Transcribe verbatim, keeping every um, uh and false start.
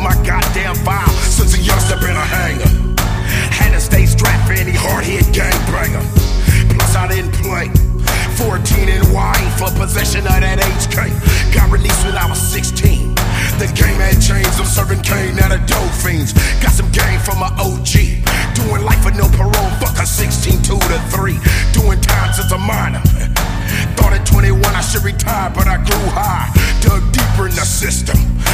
my goddamn file since a youngster been a hanger. Had to stay strapped for any hard-hit gangbanger. Plus I didn't play. fourteen and white for possession of that H K. Got released when I was sixteen. The game had changed, I'm serving cane at a dope fiends. Got some game from my O G. Doing life with no parole, fuck a sixteen, two to three. Doing time since a minor. Thought at twenty-one I should retire, but I grew high. Dug deeper in the system.